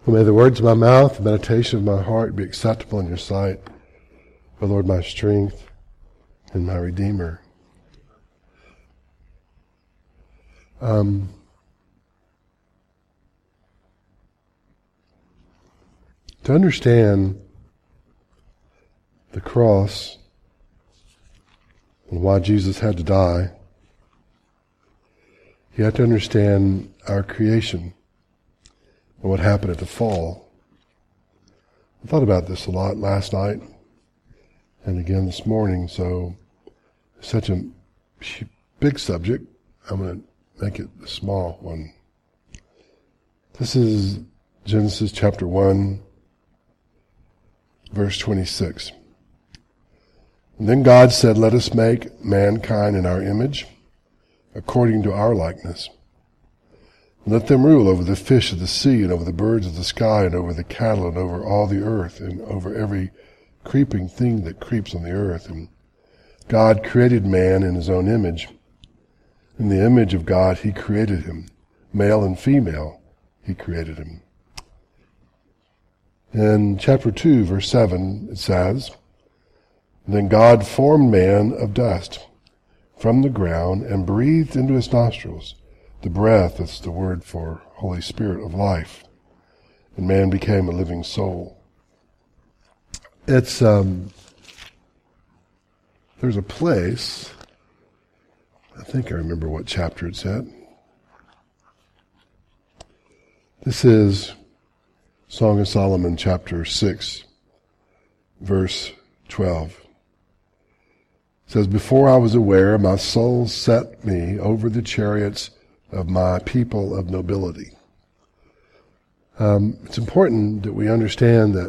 May the words of my mouth, the meditation of my heart be acceptable in your sight, O Lord, my strength and my Redeemer. To understand the cross and why Jesus had to die, you have to understand our creation and what happened at the fall. I thought about this a lot last night and again this morning, so it's such a big subject, I'm going to make it a small one. This is Genesis chapter 1, verse 26. And then God said, "Let us make mankind in our image, according to our likeness. And let them rule over the fish of the sea, and over the birds of the sky, and over the cattle, and over all the earth, and over every creeping thing that creeps on the earth." And God created man in his own image. In the image of God he created him. Male and female he created him. In chapter 2, verse 7, it says, "Then God formed man of dust from the ground and breathed into his nostrils the breath," that's the word for Holy Spirit, "of life. And man became a living soul." It's, there's a place, I think I remember what chapter it's at. This is Song of Solomon, chapter 6, verse 12. It says, "Before I was aware, my soul set me over the chariots of my people of nobility." It's important that we understand that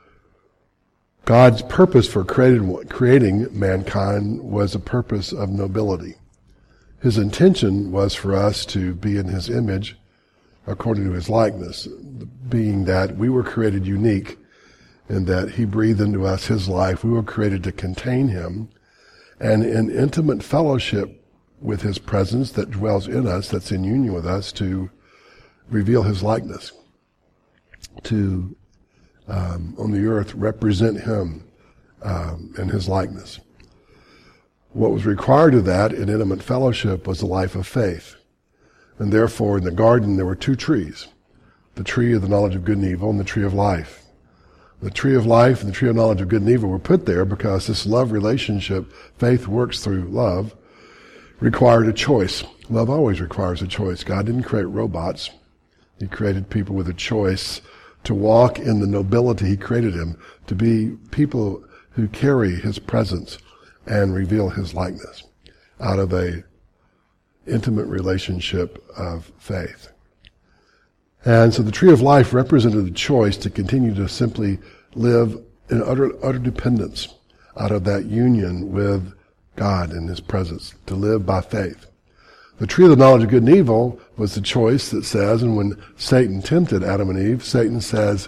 God's purpose for creating mankind was a purpose of nobility. His intention was for us to be in his image according to his likeness, being that we were created unique and that he breathed into us his life. We were created to contain him and in intimate fellowship with his presence that dwells in us, that's in union with us, to reveal his likeness, to on the earth represent him and his likeness. What was required of that in intimate fellowship was a life of faith. And therefore in the garden there were two trees, the tree of the knowledge of good and evil and the tree of life. The tree of life and the tree of knowledge of good and evil were put there because this love relationship, faith works through love, required a choice. Love always requires a choice. God didn't create robots. He created people with a choice to walk in the nobility he created him, to be people who carry his presence and reveal his likeness out of a intimate relationship of faith. And so the tree of life represented the choice to continue to simply live in utter dependence out of that union with God in his presence, to live by faith. The tree of the knowledge of good and evil was the choice that says, and when Satan tempted Adam and Eve, Satan says,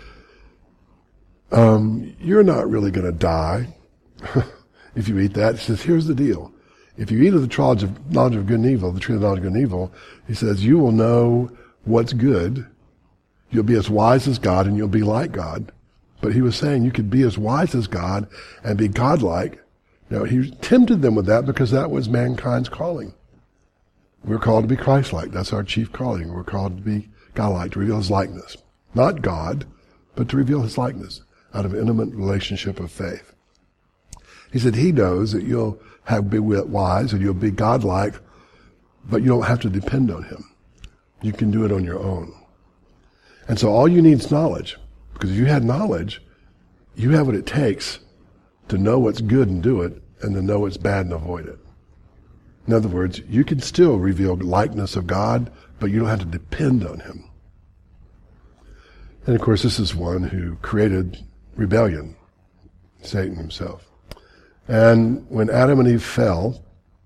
"You're not really going to die if you eat that." He says, "Here's the deal. If you eat of the knowledge of good and evil, the tree of the knowledge of good and evil," he says, "you will know what's good. You'll be as wise as God and you'll be like God." But he was saying you could be as wise as God and be godlike. Now, he tempted them with that because that was mankind's calling. We're called to be Christ-like. That's our chief calling. We're called to be godlike, to reveal his likeness. Not God, but to reveal his likeness out of an intimate relationship of faith. He said he knows that you'll be wise and you'll be godlike, but you don't have to depend on him. You can do it on your own. And so all you need is knowledge. Because if you had knowledge, you have what it takes to know what's good and do it, and to know what's bad and avoid it. In other words, you can still reveal the likeness of God, but you don't have to depend on him. And of course, this is one who created rebellion, Satan himself. And when Adam and Eve fell,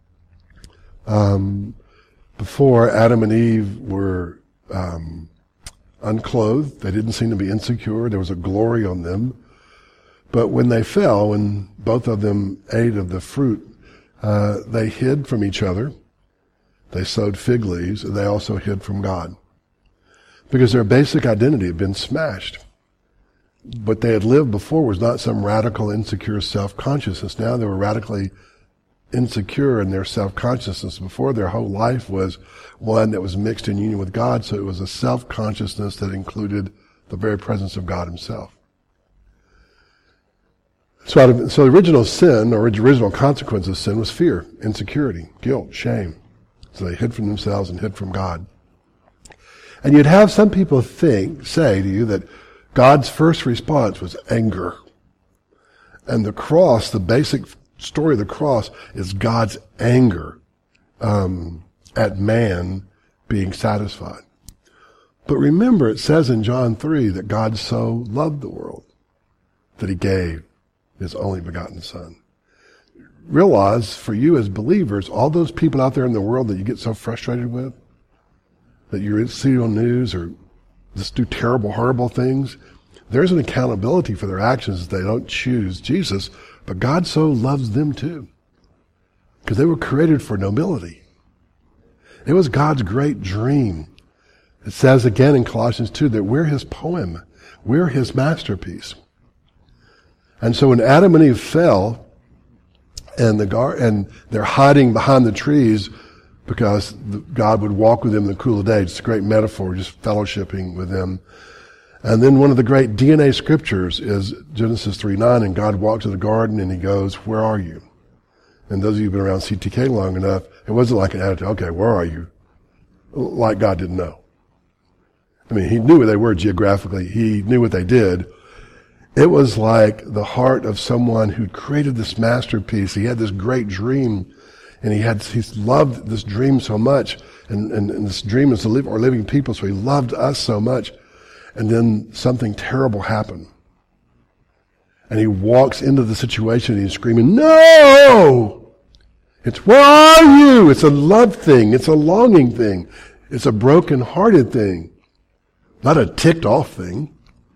before Adam and Eve were unclothed, they didn't seem to be insecure, there was a glory on them. But when they fell, and both of them ate of the fruit, they hid from each other. They sowed fig leaves, and they also hid from God. because their basic identity had been smashed. What they had lived before was not some radical, insecure self-consciousness. Now they were radically insecure in their self-consciousness. Before, their whole life was one that was mixed in union with God, so it was a self-consciousness that included the very presence of God himself. So the original sin, or original consequence of sin, was fear, insecurity, guilt, shame. So they hid from themselves and hid from God. And you'd have some people say to you that God's first response was anger. And the cross, the basic story of the cross, is God's anger at man being satisfied. But remember, it says in John 3 that God so loved the world that he gave his only begotten Son. Realize, for you as believers, all those people out there in the world that you get so frustrated with, that you see on news or just do terrible, horrible things, there's an accountability for their actions if they don't choose Jesus, but God so loves them too, because they were created for nobility. It was God's great dream. It says again in Colossians 2 that we're his poem, we're his masterpiece. And so when Adam and Eve fell, and they're hiding behind the trees because God would walk with them in the cool of day. It's a great metaphor, just fellowshipping with them. And then one of the great DNA scriptures is Genesis 3:9, and God walks in the garden and he goes, "Where are you?" And those of you who've been around CTK long enough, it wasn't like an attitude, "Okay, where are you?" Like God didn't know. I mean, he knew where they were geographically. He knew what they did. It was like the heart of someone who created this masterpiece. He had this great dream, and he loved this dream so much, and this dream is to live or living people, so he loved us so much. And then something terrible happened. And he walks into the situation and he's screaming, "No! It's where are you?" It's a love thing. It's a longing thing. It's a broken-hearted thing. Not a ticked-off thing.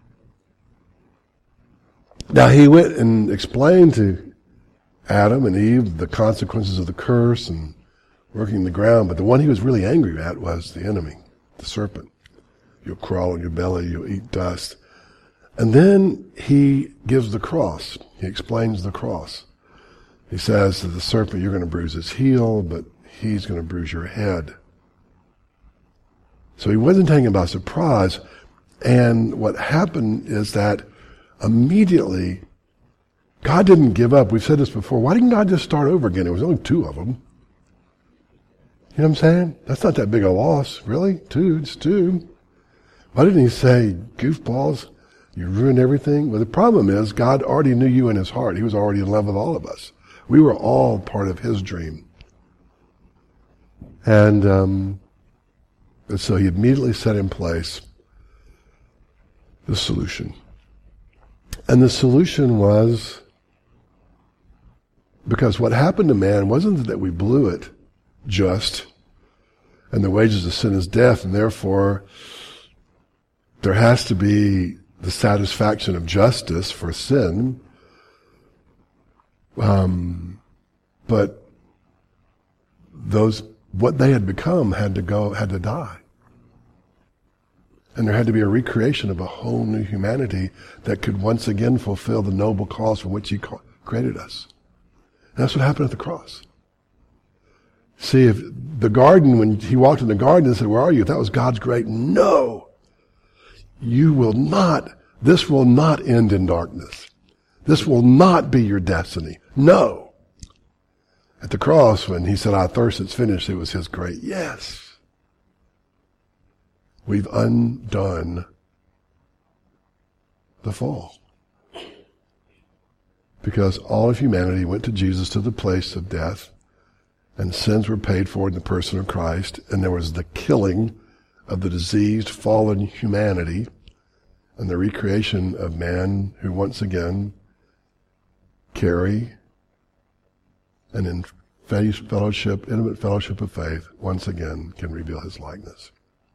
Now he went and explained to Adam and Eve the consequences of the curse and working the ground, but the one he was really angry at was the enemy, the serpent. You'll crawl on your belly, you'll eat dust. And then he gives the cross. He explains the cross. He says to the serpent, "You're going to bruise his heel, but he's going to bruise your head." So he wasn't taken by surprise. And what happened is that immediately, God didn't give up. We've said this before. Why didn't God just start over again? It was only 2 of them. You know what I'm saying? That's not that big a loss. Really? 2, it's 2. Why didn't he say, "Goofballs, you ruined everything"? Well, the problem is God already knew you in his heart. He was already in love with all of us. We were all part of his dream. And so he immediately set in place the solution. And the solution was, because what happened to man wasn't that we blew it just, and the wages of sin is death, and therefore there has to be the satisfaction of justice for sin. But what they had become had to die. And there had to be a recreation of a whole new humanity that could once again fulfill the noble cause for which he created us. And that's what happened at the cross. See, if the garden, when he walked in the garden and said, "Where are you?" That was God's great, "No, you will not, this will not end in darkness. This will not be your destiny. No." At the cross, when he said, "I thirst, it's finished," it was his great yes. We've undone the fall. Because all of humanity went to Jesus, to the place of death, and sins were paid for in the person of Christ, and there was the killing of the diseased, fallen humanity, and the recreation of man who once again carry and in fellowship, intimate fellowship of faith, once again can reveal his likeness.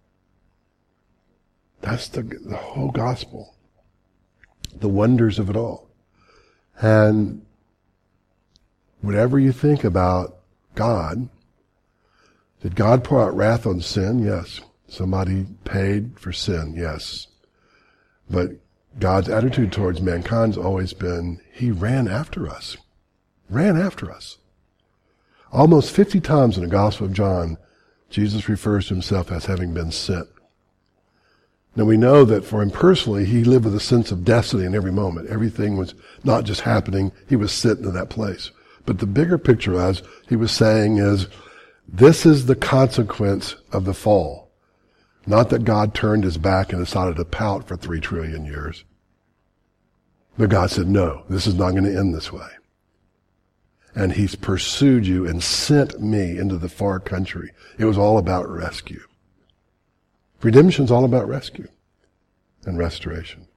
That's the whole gospel. The wonders of it all. And whatever you think about God, did God pour out wrath on sin? Yes. Somebody paid for sin, yes. But God's attitude towards mankind's always been, he ran after us. Ran after us. Almost 50 times in the Gospel of John, Jesus refers to himself as having been sent. Now we know that for him personally, he lived with a sense of destiny in every moment. Everything was not just happening, he was sent into that place. But the bigger picture, as he was saying, is this is the consequence of the fall. Not that God turned his back and decided to pout for 3 trillion years. But God said, no, this is not going to end this way. And he's pursued you and sent me into the far country. It was all about rescue. Redemption's all about rescue and restoration.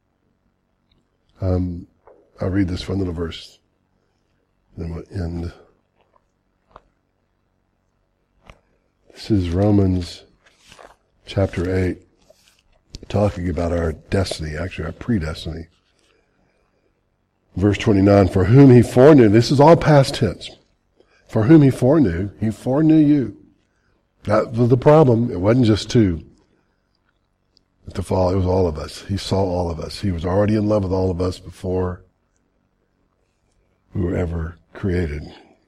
I'll read this one little verse, then we'll end. This is Romans chapter 8, talking about our destiny, actually our predestiny. Verse 29, for whom he foreknew, this is all past tense. For whom he foreknew you. That was the problem. It wasn't just 2. At the fall, it was all of us. He saw all of us. He was already in love with all of us before we were ever created.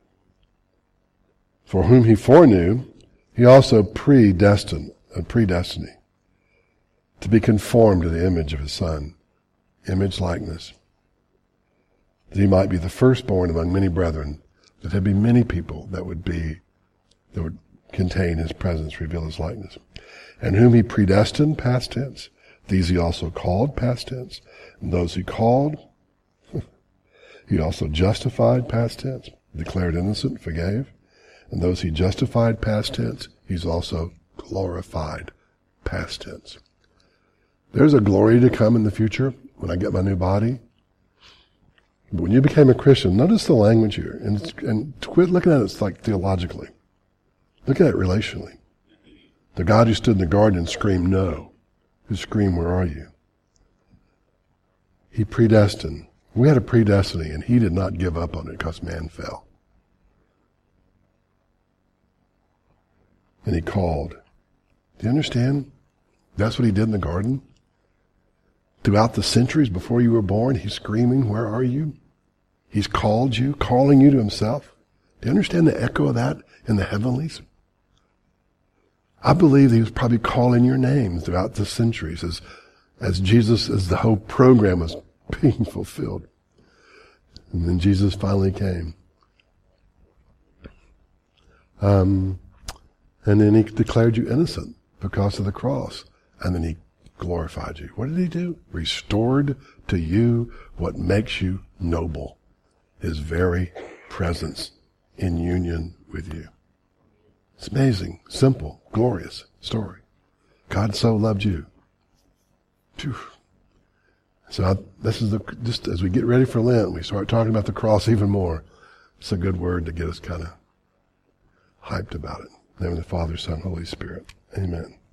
For whom he foreknew, he also predestined to be conformed to the image of his Son, image likeness, that he might be the firstborn among many brethren, that there'd be many people that would contain his presence, reveal his likeness. And whom he predestined, past tense, these he also called, past tense. And those he called, he also justified, past tense, declared innocent, forgave. And those he justified, past tense, he's also glorified, past tense. There's a glory to come in the future when I get my new body. But when you became a Christian, notice the language here, and quit looking at it like theologically. Look at it relationally. The God who stood in the garden and screamed, no, who screamed, where are you? He predestined. We had a predestiny, and he did not give up on it because man fell. And he called. Do you understand? That's what he did in the garden. Throughout the centuries before you were born, he's screaming, where are you? He's called you, calling you to himself. Do you understand the echo of that in the heavenlies? I believe he was probably calling your name throughout the centuries as the whole program was being fulfilled. And then Jesus finally came. And then he declared you innocent because of the cross. And then he glorified you. What did he do? Restored to you what makes you noble. His very presence in union with you. It's amazing, simple, glorious story. God so loved you. Phew. So this is just as we get ready for Lent, we start talking about the cross even more. It's a good word to get us kind of hyped about it. In the name of the Father, Son, Holy Spirit. Amen.